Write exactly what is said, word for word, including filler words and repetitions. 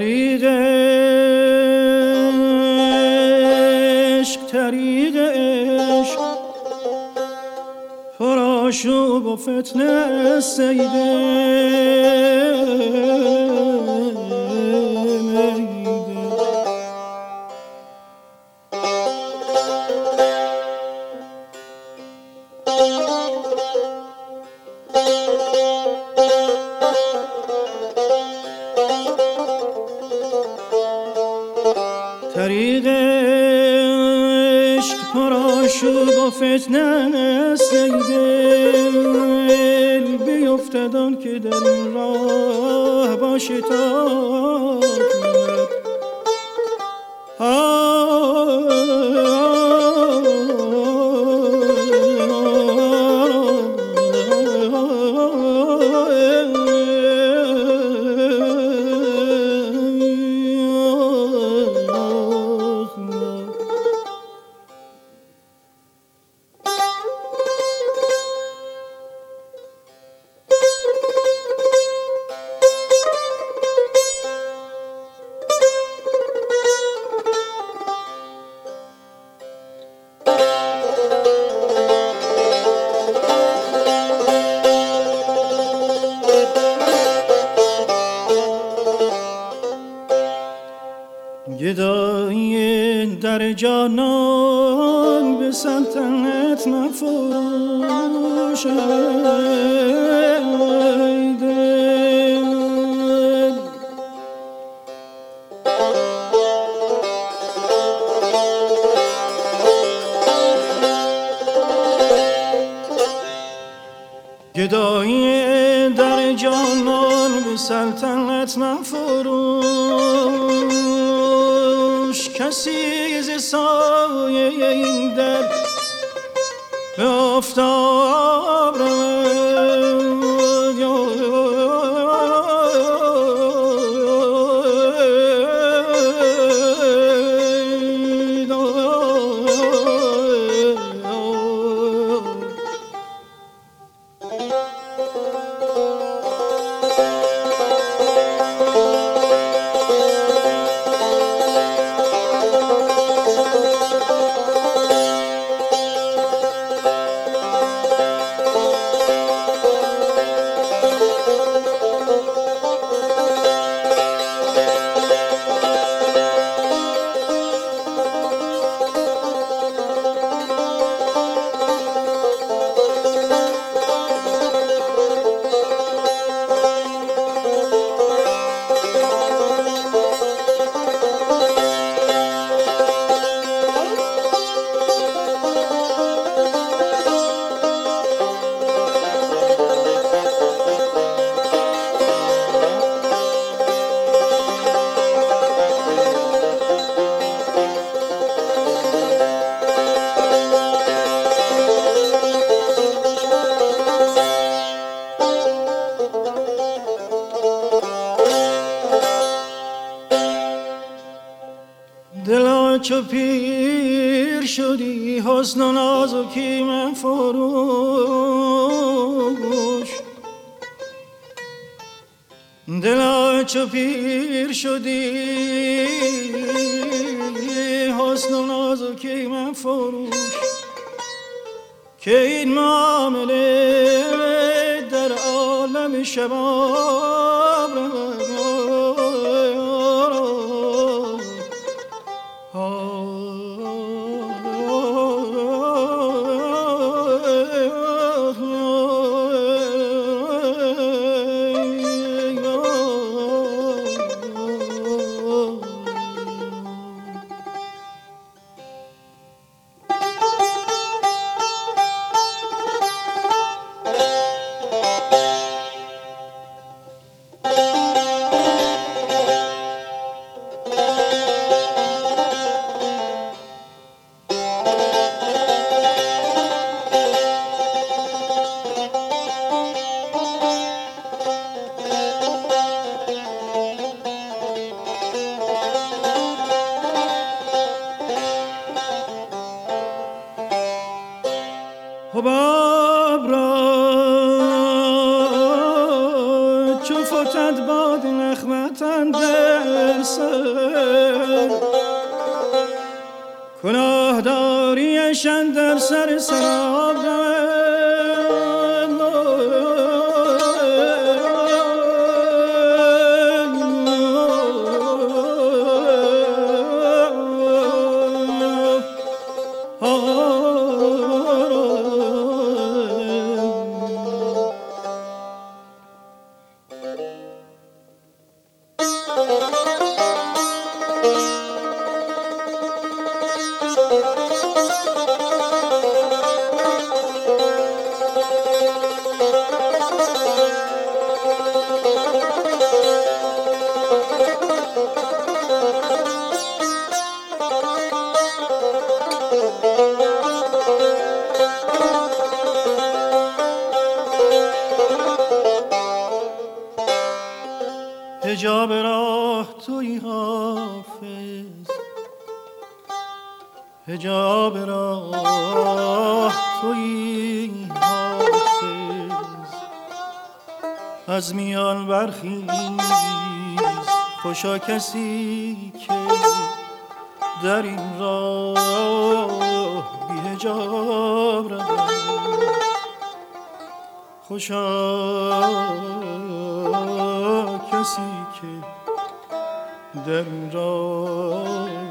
طریق عشق طریق عشق پرآشوب و فتنه سیده مریده طریق عشق پرآشوب و فتنه سیدل بیفتدان که در این راه باشه تا گدایی در جانان به سلطنت مفروشد گدایی در جانان به سلطنت مفروش کسی ز سایه این در به آفتاب رود دلا چو پیر شدی حسن و نازکی من فروش دلا چو پیر شدی حسن و نازکی من فروش که این معامله در عالم شباب حباب را چو فتد باد نخمتنده سر کلاه داریشان در سر سراب حجاب راه توی حافظ حجاب راه توی حافظ از میان برخیز خوشا کسی که در این راه بی حجاب رود خوشا کسی که در این راه